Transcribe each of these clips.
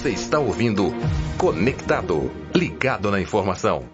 Você está ouvindo Conectado, ligado na informação.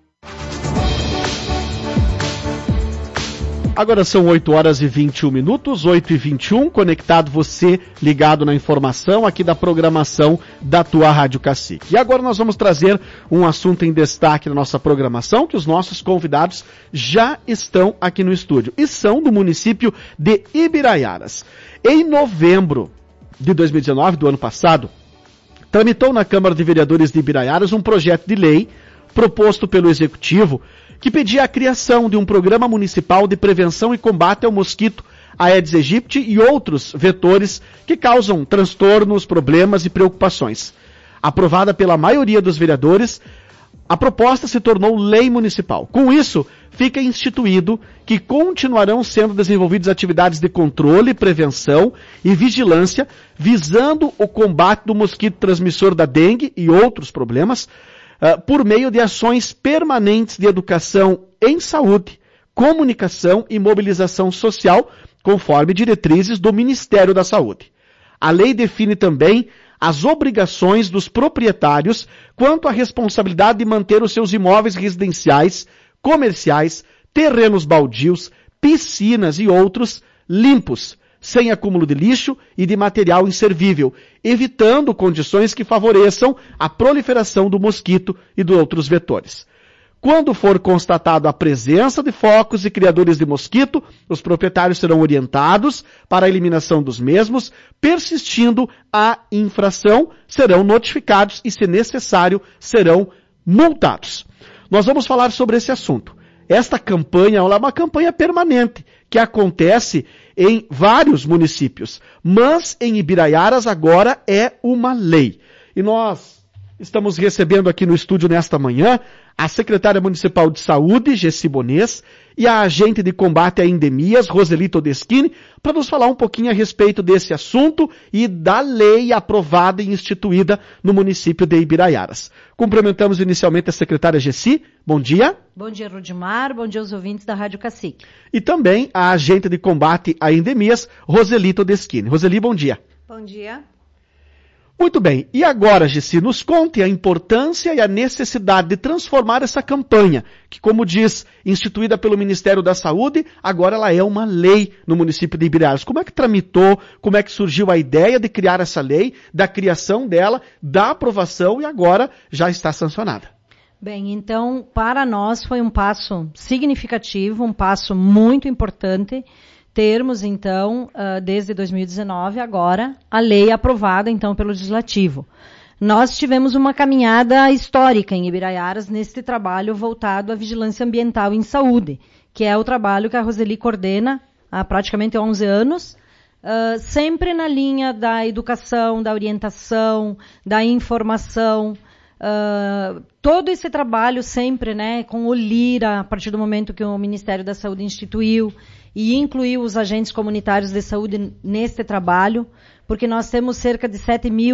Agora são 8 horas e 21 minutos, 8h21, conectado você, ligado na informação aqui da programação da tua Rádio Cacique. E agora nós vamos trazer um assunto em destaque na nossa programação, que os nossos convidados já estão aqui no estúdio, e são do município de Ibiraiaras. Em novembro de 2019, do ano passado, tramitou na Câmara de Vereadores de Ibiraiaras um projeto de lei proposto pelo Executivo que pedia a criação de um programa municipal de prevenção e combate ao mosquito Aedes aegypti e outros vetores que causam transtornos, problemas e preocupações. Aprovada pela maioria dos vereadores, a proposta se tornou lei municipal. Com isso, fica instituído que continuarão sendo desenvolvidas atividades de controle, prevenção e vigilância visando o combate do mosquito transmissor da dengue e outros problemas, por meio de ações permanentes de educação em saúde, comunicação e mobilização social, conforme diretrizes do Ministério da Saúde. A lei define também as obrigações dos proprietários quanto à responsabilidade de manter os seus imóveis residenciais, comerciais, terrenos baldios, piscinas e outros limpos, sem acúmulo de lixo e de material inservível, evitando condições que favoreçam a proliferação do mosquito e de outros vetores. Quando for constatado a presença de focos e criadores de mosquito, os proprietários serão orientados para a eliminação dos mesmos, persistindo a infração, serão notificados e, se necessário, serão multados. Nós vamos falar sobre esse assunto. Esta campanha é uma campanha permanente, que acontece em vários municípios, mas em Ibiraiaras agora é uma lei. E nós estamos recebendo aqui no estúdio nesta manhã a secretária municipal de saúde, Gessi Bonês, e a agente de combate a endemias, Roseli Todeschini, para nos falar um pouquinho a respeito desse assunto e da lei aprovada e instituída no município de Ibiraiaras. Cumprimentamos inicialmente a secretária Gessi. Bom dia. Bom dia, Rudimar. Bom dia aos ouvintes da Rádio Cacique. E também a agente de combate a endemias, Roseli Todeschini. Roseli, bom dia. Bom dia. Muito bem, e agora, Gessi, nos conte a importância e a necessidade de transformar essa campanha, que, como diz, instituída pelo Ministério da Saúde, agora ela é uma lei no município de Ibiraiaras. Como é que tramitou, como é que surgiu a ideia de criar essa lei, da criação dela, da aprovação e agora já está sancionada? Bem, então, para nós foi um passo significativo, um passo muito importante, termos, então, desde 2019, agora, a lei aprovada, então, pelo Legislativo. Nós tivemos uma caminhada histórica em Ibiraiaras nesse trabalho voltado à vigilância ambiental em saúde, que é o trabalho que a Roseli coordena há praticamente 11 anos, sempre na linha da educação, da orientação, da informação, todo esse trabalho sempre, né, com o LIRA, a partir do momento que o Ministério da Saúde instituiu e incluiu os agentes comunitários de saúde neste trabalho, porque nós temos cerca de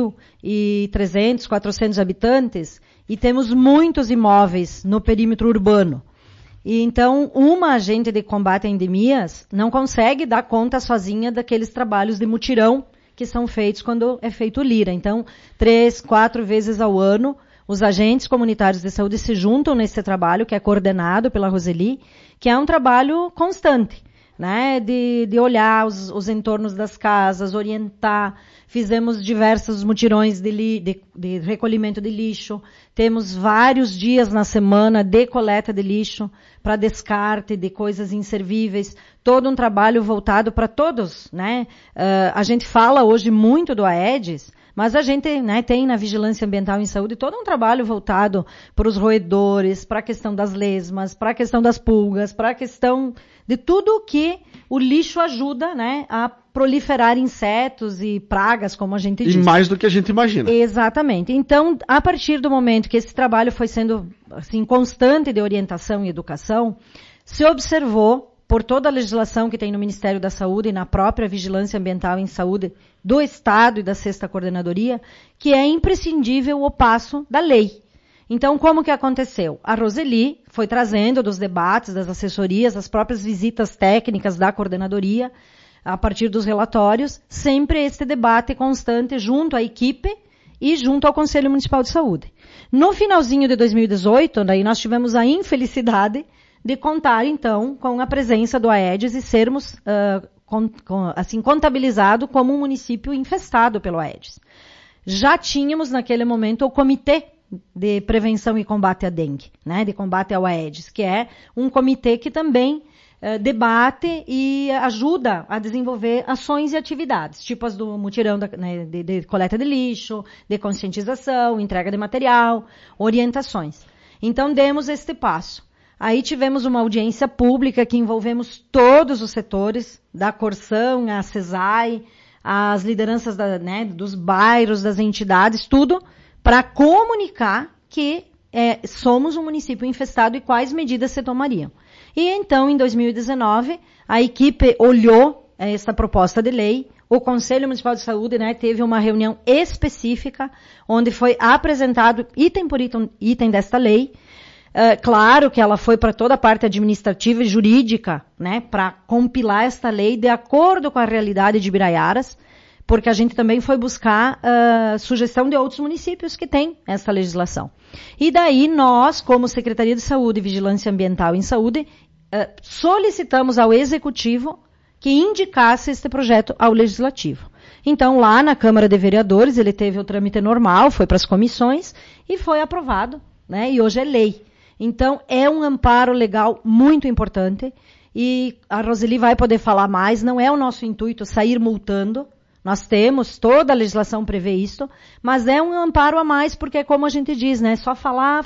7.300, 400 habitantes e temos muitos imóveis no perímetro urbano. E então, uma agente de combate a endemias não consegue dar conta sozinha daqueles trabalhos de mutirão que são feitos quando é feito o LIRA. Então, 3, 4 vezes ao ano, os agentes comunitários de saúde se juntam nesse trabalho, que é coordenado pela Roseli, que é um trabalho constante, né, de olhar os entornos das casas, orientar. Fizemos diversos mutirões de recolhimento de lixo. Temos vários dias na semana de coleta de lixo para descarte de coisas inservíveis. Todo um trabalho voltado para todos, né? A gente fala hoje muito do Aedes, mas a gente, né, tem na vigilância ambiental em saúde todo um trabalho voltado para os roedores, para a questão das lesmas, para a questão das pulgas, para a questão de tudo que o lixo ajuda, né, a proliferar insetos e pragas, como a gente diz. E mais do que a gente imagina. Exatamente. Então, a partir do momento que esse trabalho foi sendo, assim, constante de orientação e educação, se observou, por toda a legislação que tem no Ministério da Saúde e na própria Vigilância Ambiental em Saúde do Estado e da 6ª Coordenadoria, que é imprescindível o passo da lei. Então, como que aconteceu? A Roseli foi trazendo dos debates, das assessorias, as próprias visitas técnicas da coordenadoria, a partir dos relatórios, sempre esse debate constante junto à equipe e junto ao Conselho Municipal de Saúde. No finalzinho de 2018, daí nós tivemos a infelicidade de contar, então, com a presença do Aedes e sermos contabilizado como um município infestado pelo Aedes. Já tínhamos, naquele momento, o Comitê de Prevenção e Combate à Dengue, né, de combate ao Aedes, que é um comitê que também debate e ajuda a desenvolver ações e atividades, tipo as do mutirão de coleta de lixo, de conscientização, entrega de material, orientações. Então, demos este passo. Aí tivemos uma audiência pública que envolvemos todos os setores, da Corsan, a CESAI, as lideranças dos bairros, das entidades, tudo, para comunicar que somos um município infestado e quais medidas se tomariam. E então, em 2019, a equipe olhou essa proposta de lei, o Conselho Municipal de Saúde teve uma reunião específica, onde foi apresentado item por item desta lei. Claro que ela foi para toda a parte administrativa e jurídica, para compilar esta lei de acordo com a realidade de Ibiraiaras, porque a gente também foi buscar sugestão de outros municípios que têm essa legislação. E daí nós, como Secretaria de Saúde e Vigilância Ambiental em Saúde, solicitamos ao Executivo que indicasse este projeto ao Legislativo. Então, lá na Câmara de Vereadores, ele teve o trâmite normal, foi para as comissões e foi aprovado, e hoje é lei. Então, é um amparo legal muito importante e a Roseli vai poder falar mais, não é o nosso intuito sair multando. Nós temos, toda a legislação prevê isso, mas é um amparo a mais, porque como a gente diz, só falar,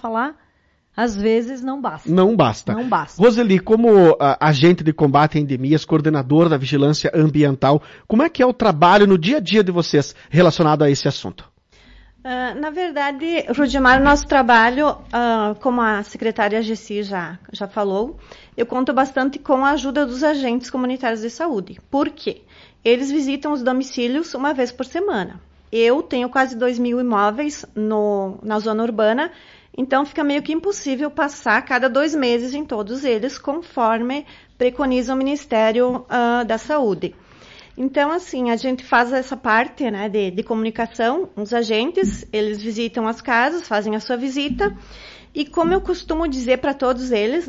às vezes não basta. Não basta. Roseli, como agente de combate a endemias, coordenadora da vigilância ambiental, como é que é o trabalho no dia a dia de vocês relacionado a esse assunto? Na verdade, Rudimar, o nosso trabalho, como a secretária Gessi já falou, eu conto bastante com a ajuda dos agentes comunitários de saúde. Por quê? Eles visitam os domicílios uma vez por semana. Eu tenho quase 2.000 imóveis na zona urbana, então fica meio que impossível passar cada 2 meses em todos eles, conforme preconiza o Ministério da Saúde. Então, assim, a gente faz essa parte de comunicação, os agentes, eles visitam as casas, fazem a sua visita, e como eu costumo dizer para todos eles,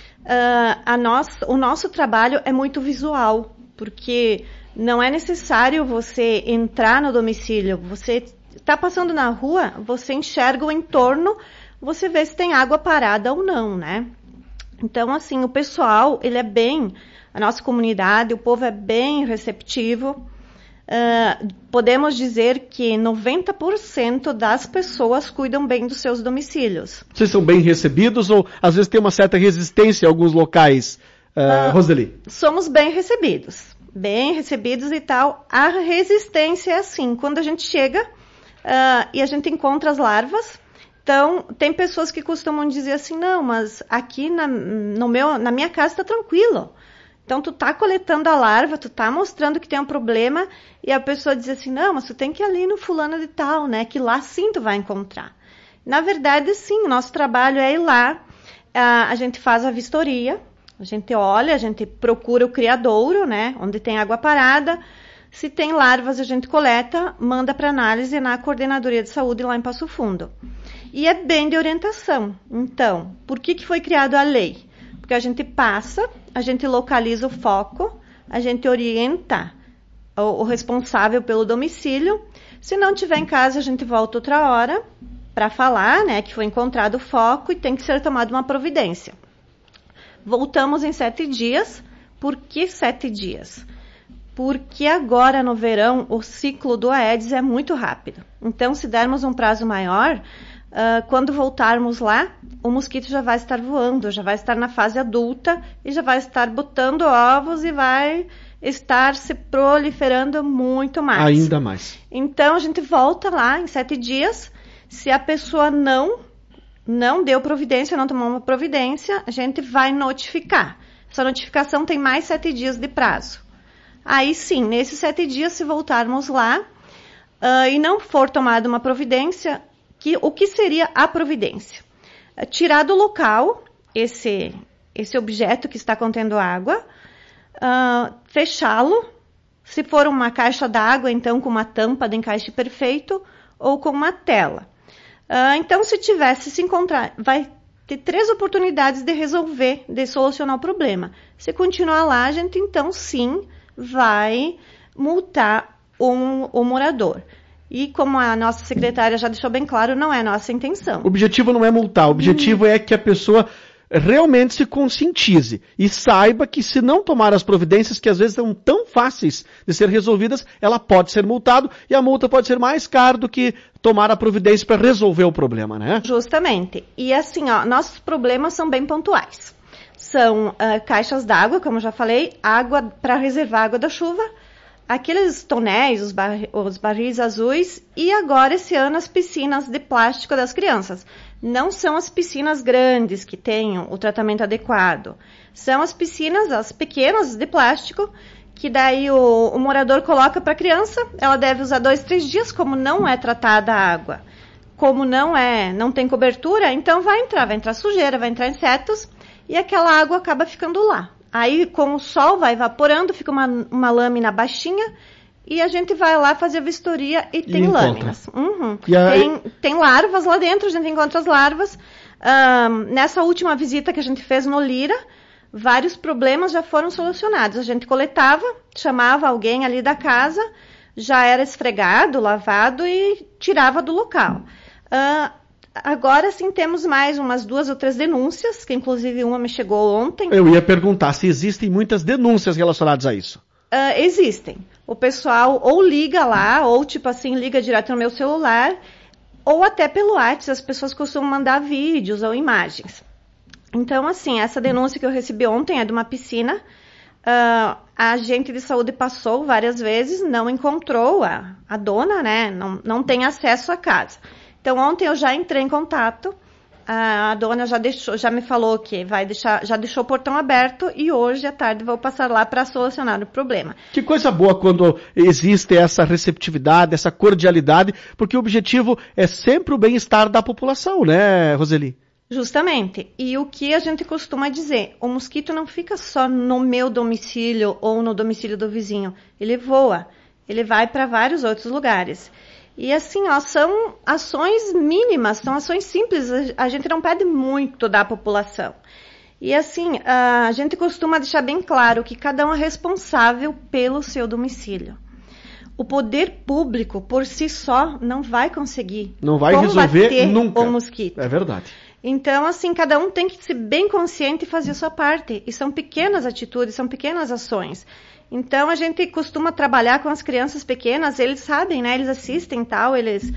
o nosso trabalho é muito visual, porque não é necessário você entrar no domicílio, você está passando na rua, você enxerga o entorno, você vê se tem água parada ou não, Então, assim, o pessoal, a nossa comunidade, o povo é bem receptivo. Podemos dizer que 90% das pessoas cuidam bem dos seus domicílios. Vocês são bem recebidos ou às vezes tem uma certa resistência em alguns locais, Roseli? Somos bem recebidos e tal. A resistência é assim, quando a gente chega e a gente encontra as larvas. Então, tem pessoas que costumam dizer assim, não, mas aqui na minha casa está tranquilo. Então, tu tá coletando a larva, tu tá mostrando que tem um problema, e a pessoa diz assim, não, mas tu tem que ir ali no fulano de tal, que lá sim tu vai encontrar. Na verdade, sim, o nosso trabalho é ir lá, a gente faz a vistoria, a gente olha, a gente procura o criadouro, onde tem água parada. Se tem larvas, a gente coleta, manda para análise na Coordenadoria de Saúde lá em Passo Fundo. E é bem de orientação. Então, por que foi criada a lei? Porque a gente passa, a gente localiza o foco, a gente orienta o responsável pelo domicílio. Se não tiver em casa, a gente volta outra hora para falar, que foi encontrado o foco e tem que ser tomada uma providência. Voltamos em 7 dias. Por que 7 dias? Porque agora no verão o ciclo do Aedes é muito rápido. Então, se dermos um prazo maior, quando voltarmos lá, o mosquito já vai estar voando, já vai estar na fase adulta e já vai estar botando ovos e vai estar se proliferando muito mais. Ainda mais. Então, a gente volta lá em 7 dias. Se a pessoa não deu providência, não tomou uma providência, a gente vai notificar. Essa notificação tem mais 7 dias de prazo. Aí sim, nesses 7 dias, se voltarmos lá e não for tomada uma providência, o que seria a providência? Tirar do local esse objeto que está contendo água, fechá-lo, se for uma caixa d'água, então com uma tampa de encaixe perfeito, ou com uma tela. Então, se encontrar, vai ter 3 oportunidades de resolver, de solucionar o problema. Se continuar lá, a gente então sim vai multar o morador. E como a nossa secretária já deixou bem claro, não é nossa intenção. O objetivo não é multar, o objetivo é que a pessoa realmente se conscientize e saiba que se não tomar as providências que às vezes são tão fáceis de ser resolvidas, ela pode ser multado e a multa pode ser mais cara do que tomar a providência para resolver o problema, né? Justamente. E assim, nossos problemas são bem pontuais. São caixas d'água, como eu já falei, água para reservar água da chuva, aqueles tonéis, os barris azuis e agora esse ano as piscinas de plástico das crianças. Não são as piscinas grandes que tenham o tratamento adequado. São as piscinas, as pequenas de plástico, que daí o morador coloca para a criança, ela deve usar 2, 3 dias, como não é tratada a água, como não tem cobertura, então vai entrar sujeira, vai entrar insetos e aquela água acaba ficando lá. Aí com o sol vai evaporando, fica uma lâmina baixinha e a gente vai lá fazer a vistoria e tem lâminas. Tem larvas lá dentro, a gente encontra as larvas. Nessa última visita que a gente fez no Lira, vários problemas já foram solucionados. A gente coletava, chamava alguém ali da casa, já era esfregado, lavado e tirava do local. Agora sim temos mais umas 2 ou 3 denúncias, que inclusive uma me chegou ontem. Eu ia perguntar se existem muitas denúncias relacionadas a isso. Existem. O pessoal ou liga lá, ou tipo assim, liga direto no meu celular, ou até pelo WhatsApp, as pessoas costumam mandar vídeos ou imagens. Então, assim, essa denúncia que eu recebi ontem é de uma piscina. A agente de saúde passou várias vezes, não encontrou a dona, né? Não tem acesso à casa. Então, ontem eu já entrei em contato. A dona já me falou que já deixou o portão aberto e hoje à tarde vou passar lá para solucionar o problema. Que coisa boa quando existe essa receptividade, essa cordialidade, porque o objetivo é sempre o bem-estar da população, né, Roseli? Justamente. E o que a gente costuma dizer, o mosquito não fica só no meu domicílio ou no domicílio do vizinho. Ele voa, ele vai para vários outros lugares. E assim, são ações mínimas, são ações simples, a gente não pede muito da população. E assim, a gente costuma deixar bem claro que cada um é responsável pelo seu domicílio. O poder público, por si só, não vai conseguir resolver nunca o mosquito. É verdade. Então, assim, cada um tem que ser bem consciente e fazer a sua parte. E são pequenas atitudes, são pequenas ações. Então, a gente costuma trabalhar com as crianças pequenas, eles sabem, né? Eles assistem e tal,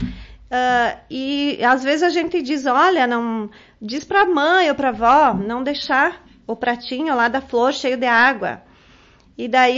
e às vezes a gente diz, olha, diz pra mãe ou pra avó, não deixar o pratinho lá da flor cheio de água. E daí,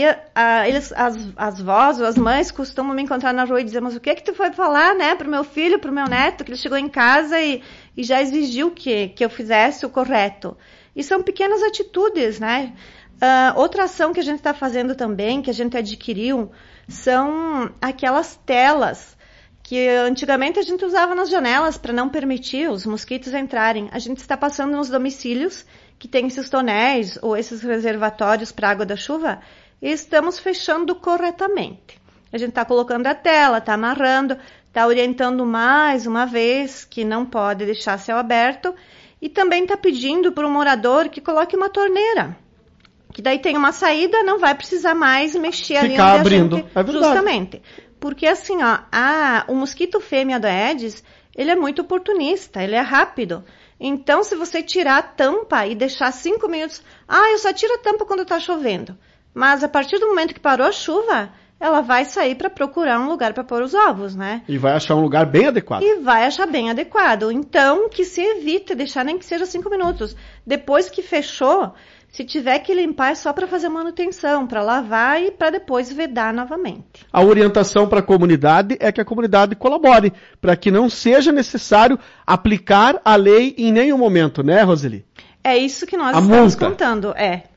as vós ou as mães costumam me encontrar na rua e dizer, mas o que tu foi falar, né, pro meu filho, pro meu neto, que ele chegou em casa e já exigiu que eu fizesse o correto. E são pequenas atitudes, né? Outra ação que a gente está fazendo também, que a gente adquiriu, são aquelas telas que antigamente a gente usava nas janelas para não permitir os mosquitos entrarem. A gente está passando nos domicílios que tem esses tonéis ou esses reservatórios para água da chuva e estamos fechando corretamente. A gente está colocando a tela, está amarrando, está orientando mais uma vez que não pode deixar céu aberto e também está pedindo para o morador que coloque uma torneira. Que daí tem uma saída, não vai precisar mais mexer ali onde abrindo. A gente... É verdade. Justamente. Porque assim, o mosquito fêmea do Aedes, ele é muito oportunista, ele é rápido. Então, se você tirar a tampa e deixar 5 minutos... eu só tiro a tampa quando está chovendo. Mas a partir do momento que parou a chuva, ela vai sair para procurar um lugar para pôr os ovos, né? E vai achar um lugar bem adequado. E vai achar bem adequado. Então, que se evite deixar nem que seja 5 minutos. Depois que fechou... Se tiver que limpar é só para fazer manutenção, para lavar e para depois vedar novamente. A orientação para a comunidade é que a comunidade colabore, para que não seja necessário aplicar a lei em nenhum momento, né, Roseli? É isso que nós estamos contando,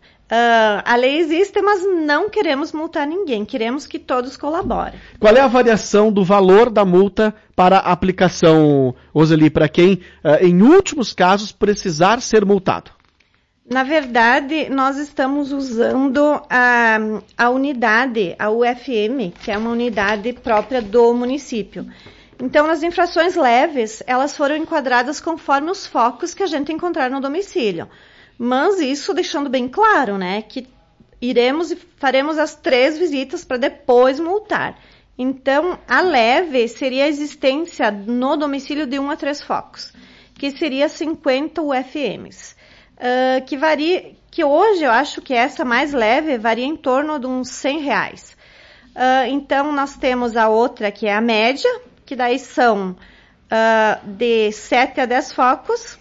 a lei existe, mas não queremos multar ninguém, queremos que todos colaborem. Qual é a variação do valor da multa para a aplicação, Roseli, para quem, em últimos casos, precisar ser multado? Na verdade, nós estamos usando a unidade, a UFM, que é uma unidade própria do município. Então, nas infrações leves, elas foram enquadradas conforme os focos que a gente encontrar no domicílio. Mas isso deixando bem claro, né, que iremos e faremos as 3 visitas para depois multar. Então, a leve seria a existência no domicílio de 1 a 3 focos, que seria 50 UFMs. Que varia, que hoje eu acho que essa mais leve varia em torno de uns R$100. Então, nós temos a outra que é a média, que daí são de 7 a 10 focos.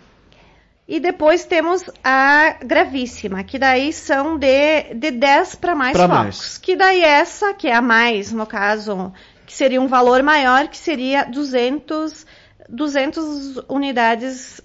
E depois temos a gravíssima, que daí são de 10 para mais focos. Que daí essa, que é a mais, no caso, que seria um valor maior, que seria 200 unidades,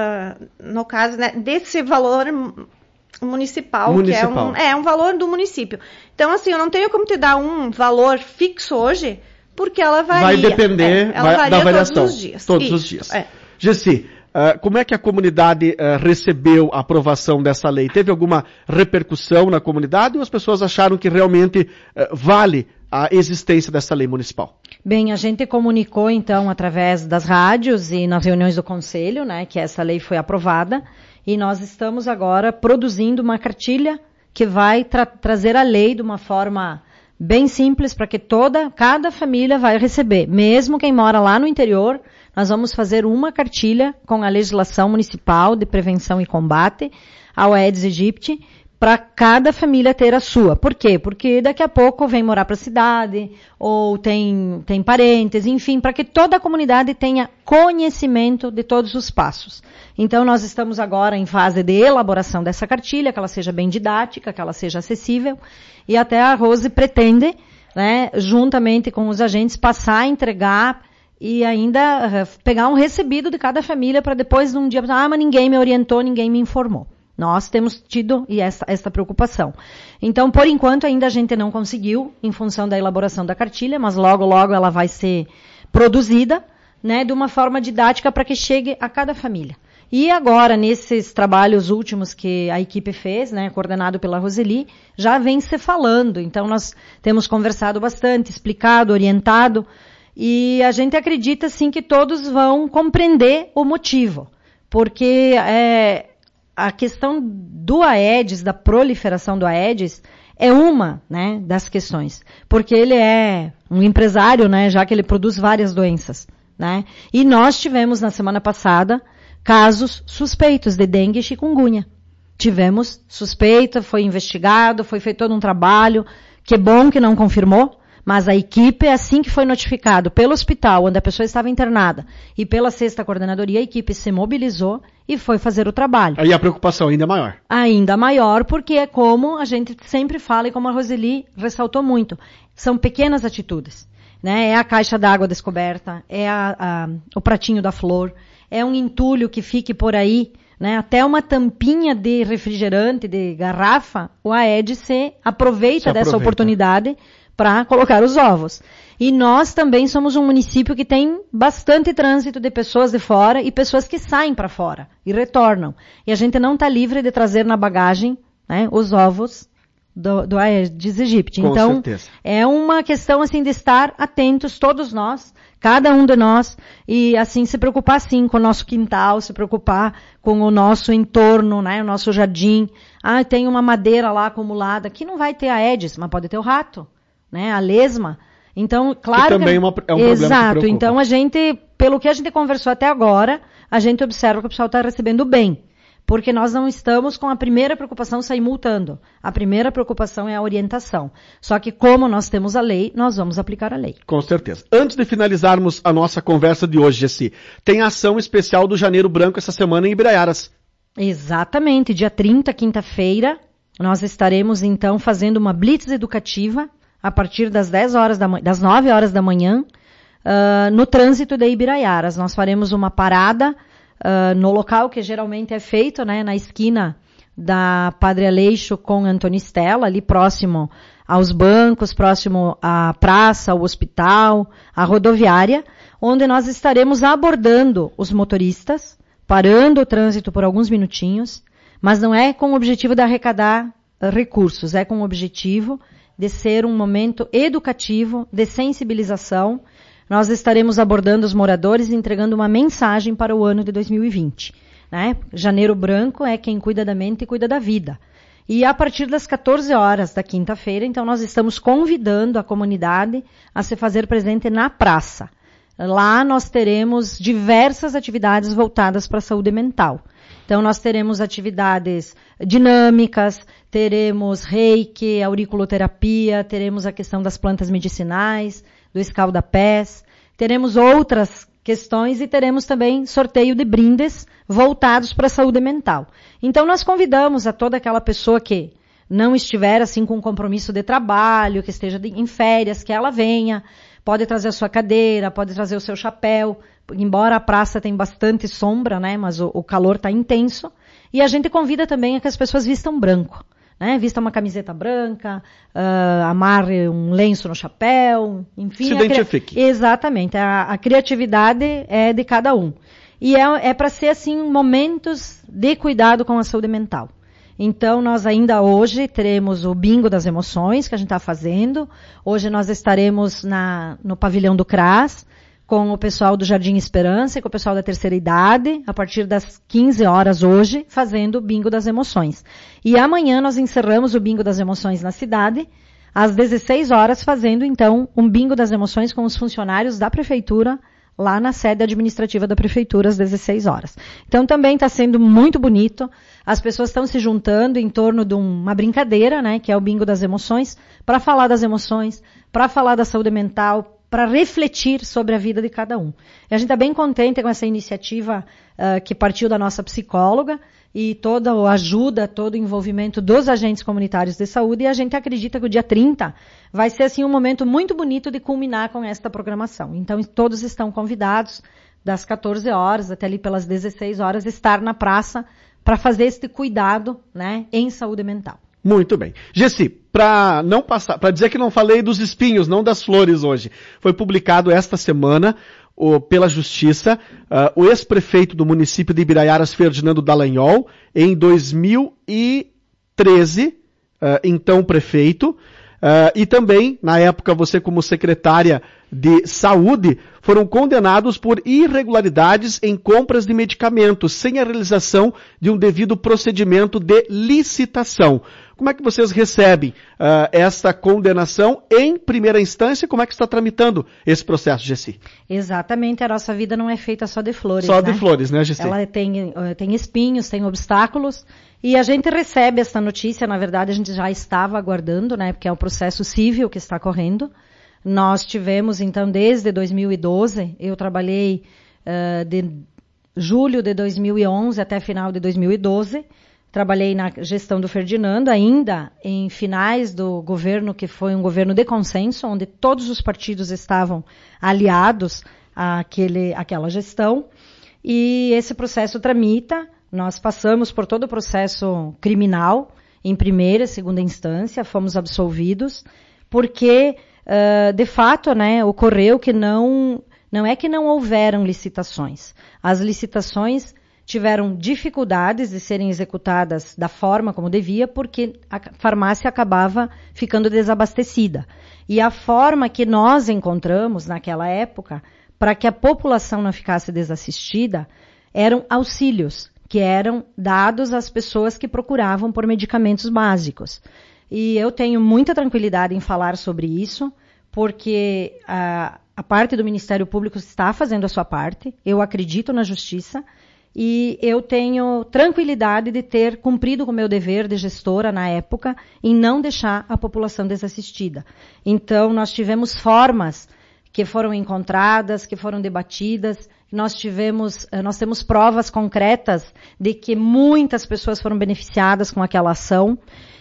no caso, né, desse valor municipal, que é um valor do município. Então, assim, eu não tenho como te dar um valor fixo hoje, porque ela varia. Vai depender da variação. Todos os dias. Todos os dias. Gessi, como é que a comunidade recebeu a aprovação dessa lei? Teve alguma repercussão na comunidade ou as pessoas acharam que realmente vale a existência dessa lei municipal? Bem, a gente comunicou então através das rádios e nas reuniões do conselho, né, que essa lei foi aprovada, e nós estamos agora produzindo uma cartilha que vai trazer a lei de uma forma bem simples para que cada família vai receber, mesmo quem mora lá no interior. Nós vamos fazer uma cartilha com a legislação municipal de prevenção e combate ao Aedes aegypti, para cada família ter a sua. Por quê? Porque daqui a pouco vem morar para a cidade, ou tem parentes, enfim, para que toda a comunidade tenha conhecimento de todos os passos. Então, nós estamos agora em fase de elaboração dessa cartilha, que ela seja bem didática, que ela seja acessível, e até a Rose pretende, né, juntamente com os agentes, passar a entregar e ainda pegar um recebido de cada família para depois, num dia, mas ninguém me orientou, ninguém me informou. Nós temos tido esta preocupação. Então, por enquanto, ainda a gente não conseguiu, em função da elaboração da cartilha, mas logo, logo ela vai ser produzida, né, de uma forma didática para que chegue a cada família. E agora, nesses trabalhos últimos que a equipe fez, né, coordenado pela Roseli, já vem se falando. Então, nós temos conversado bastante, explicado, orientado, e a gente acredita, sim, que todos vão compreender o motivo. Porque a questão do Aedes, da proliferação do Aedes, é uma, né, das questões. Porque ele é um empresário, né, já que ele produz várias doenças, né. E nós tivemos, na semana passada, casos suspeitos de dengue e chikungunya. Tivemos suspeita, foi investigado, foi feito todo um trabalho, que bom que não confirmou, mas a equipe, assim que foi notificado pelo hospital onde a pessoa estava internada e pela 6ª coordenadoria, a equipe se mobilizou e foi fazer o trabalho. Aí a preocupação ainda é maior. Ainda maior, porque é como a gente sempre fala e como a Roseli ressaltou muito, são pequenas atitudes, né? É a caixa d'água descoberta, é o pratinho da flor, é um entulho que fique por aí, né? Até uma tampinha de refrigerante, de garrafa, o Aedes se aproveita dessa oportunidade para colocar os ovos. E nós também somos um município que tem bastante trânsito de pessoas de fora e pessoas que saem para fora e retornam. E a gente não está livre de trazer na bagagem, né, os ovos do Aedes aegypti. Então, certeza. É uma questão assim de estar atentos, todos nós, cada um de nós, e assim se preocupar sim com o nosso quintal, se preocupar com o nosso entorno, né, o nosso jardim. Tem uma madeira lá acumulada, que não vai ter Aedes, mas pode ter o rato, né, a lesma. Então, claro que também é um problema. Exato. Então a gente, pelo que a gente conversou até agora, a gente observa que o pessoal está recebendo bem. Porque nós não estamos com a primeira preocupação sair multando. A primeira preocupação é a orientação. Só que como nós temos a lei, nós vamos aplicar a lei. Com certeza. Antes de finalizarmos a nossa conversa de hoje, Gessi, tem ação especial do Janeiro Branco essa semana em Ibiraiaras. Exatamente. Dia 30, quinta-feira, nós estaremos então fazendo uma blitz educativa a partir das 9 horas da manhã, no trânsito de Ibiraiaras. Nós faremos uma parada no local que geralmente é feito, né, na esquina da Padre Aleixo com Antônio Stella, ali próximo aos bancos, próximo à praça, ao hospital, à rodoviária, onde nós estaremos abordando os motoristas, parando o trânsito por alguns minutinhos, mas não é com o objetivo de arrecadar recursos, é com o objetivo de ser um momento educativo, de sensibilização, nós estaremos abordando os moradores e entregando uma mensagem para o ano de 2020. Né? Janeiro Branco é quem cuida da mente e cuida da vida. E a partir das 14 horas da quinta-feira, então nós estamos convidando a comunidade a se fazer presente na praça. Lá nós teremos diversas atividades voltadas para a saúde mental. Então nós teremos atividades dinâmicas, teremos reiki, auriculoterapia, teremos a questão das plantas medicinais, do escaldapés, teremos outras questões e teremos também sorteio de brindes voltados para a saúde mental. Então nós convidamos a toda aquela pessoa que não estiver assim com um compromisso de trabalho, que esteja em férias, que ela venha, pode trazer a sua cadeira, pode trazer o seu chapéu, embora a praça tenha bastante sombra, né, mas o calor está intenso, e a gente convida também a que as pessoas vistam branco. Né, vista uma camiseta branca, amarre um lenço no chapéu, enfim. Se identifique. Exatamente, a criatividade é de cada um. E é para ser, assim, momentos de cuidado com a saúde mental. Então, nós ainda hoje teremos o Bingo das Emoções, que a gente está fazendo. Hoje nós estaremos no pavilhão do CRAS, com o pessoal do Jardim Esperança e com o pessoal da terceira idade, a partir das 15 horas hoje, fazendo o Bingo das Emoções. E amanhã nós encerramos o Bingo das Emoções na cidade, às 16 horas, fazendo então um Bingo das Emoções com os funcionários da Prefeitura, lá na sede administrativa da Prefeitura, às 16 horas. Então também está sendo muito bonito, as pessoas estão se juntando em torno de uma brincadeira, né, que é o Bingo das Emoções, para falar das emoções, para falar da saúde mental, para refletir sobre a vida de cada um. E a gente está bem contente com essa iniciativa que partiu da nossa psicóloga e toda a ajuda, todo o envolvimento dos agentes comunitários de saúde, e a gente acredita que o dia 30 vai ser assim um momento muito bonito de culminar com esta programação. Então todos estão convidados das 14 horas até ali pelas 16 horas estar na praça para fazer este cuidado, né, em saúde mental. Muito bem. Gessi, para dizer que não falei dos espinhos, não das flores hoje, foi publicado esta semana pela Justiça o ex-prefeito do município de Ibiraiaras, Ferdinando Dallagnol, em 2013, então prefeito, e também, na época, você como secretária de saúde, foram condenados por irregularidades em compras de medicamentos, sem a realização de um devido procedimento de licitação. Como é que vocês recebem essa condenação em primeira instância? Como é que está tramitando esse processo, Gessi? Exatamente, a nossa vida não é feita só de flores, Só né? de flores, né, Gessi? Ela tem espinhos, tem obstáculos, e a gente recebe essa notícia, na verdade a gente já estava aguardando, né, porque é um processo civil que está correndo. Nós tivemos, então, desde 2012, eu trabalhei de julho de 2011 até final de 2012, trabalhei na gestão do Ferdinando, ainda em finais do governo, que foi um governo de consenso, onde todos os partidos estavam aliados àquela gestão, e esse processo tramita, nós passamos por todo o processo criminal, em primeira e segunda instância, fomos absolvidos, porque de fato, né, ocorreu que não é que não houveram licitações. As licitações tiveram dificuldades de serem executadas da forma como devia, porque a farmácia acabava ficando desabastecida. E a forma que nós encontramos naquela época, para que a população não ficasse desassistida, eram auxílios, que eram dados às pessoas que procuravam por medicamentos básicos. E eu tenho muita tranquilidade em falar sobre isso, porque a parte do Ministério Público está fazendo a sua parte, eu acredito na justiça, e eu tenho tranquilidade de ter cumprido com o meu dever de gestora na época em não deixar a população desassistida. Então, nós tivemos formas que foram encontradas, que foram debatidas, nós temos provas concretas de que muitas pessoas foram beneficiadas com aquela ação.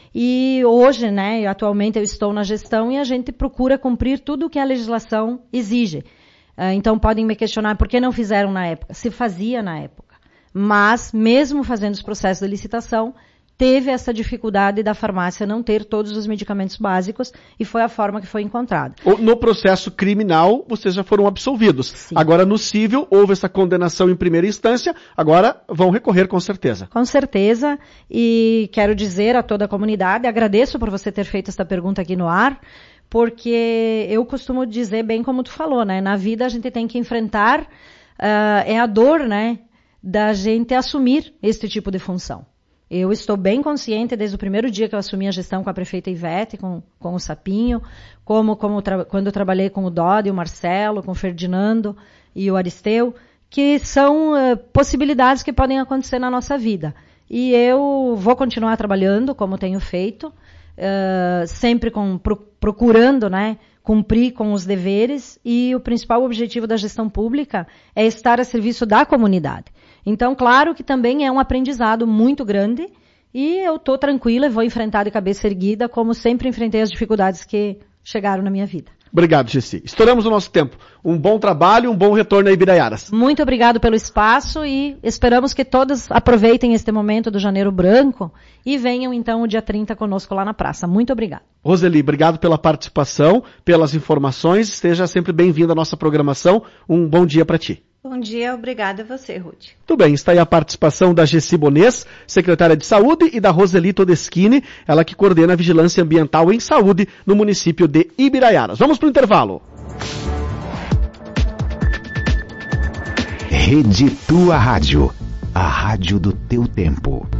E hoje, né, atualmente eu estou na gestão e a gente procura cumprir tudo o que a legislação exige. Então podem me questionar por que não fizeram na época. Se fazia na época. Mas, mesmo fazendo os processos de licitação, teve essa dificuldade da farmácia não ter todos os medicamentos básicos e foi a forma que foi encontrada. No processo criminal, vocês já foram absolvidos. Sim. Agora, no civil, houve essa condenação em primeira instância, agora vão recorrer com certeza. Com certeza, e quero dizer a toda a comunidade, agradeço por você ter feito essa pergunta aqui no ar, porque eu costumo dizer, bem como tu falou, né? Na vida a gente tem que enfrentar é a dor, né? Da gente assumir este tipo de função. Eu estou bem consciente desde o primeiro dia que eu assumi a gestão com a prefeita Ivete, com o Sapinho, quando eu trabalhei com o Dodi, o Marcelo, com o Ferdinando e o Aristeu, que são possibilidades que podem acontecer na nossa vida. E eu vou continuar trabalhando como tenho feito, sempre procurando, né, cumprir com os deveres, e o principal objetivo da gestão pública é estar a serviço da comunidade. Então, claro que também é um aprendizado muito grande, e eu estou tranquila e vou enfrentar de cabeça erguida, como sempre enfrentei as dificuldades que chegaram na minha vida. Obrigado, Gessi. Estouramos o nosso tempo. Um bom trabalho, um bom retorno a Ibiraiaras. Muito obrigado pelo espaço e esperamos que todos aproveitem este momento do Janeiro Branco e venham então o dia 30 conosco lá na praça. Muito obrigado. Roseli, obrigado pela participação, pelas informações. Esteja sempre bem-vinda à nossa programação. Um bom dia para ti. Bom dia, obrigada a você, Ruth. Tudo bem, está aí a participação da Gessi Bonês, secretária de Saúde, e da Roseli Todeschini, ela que coordena a Vigilância Ambiental em Saúde no município de Ibiraiaras. Vamos para o intervalo. Rede Tua Rádio, a rádio do teu tempo.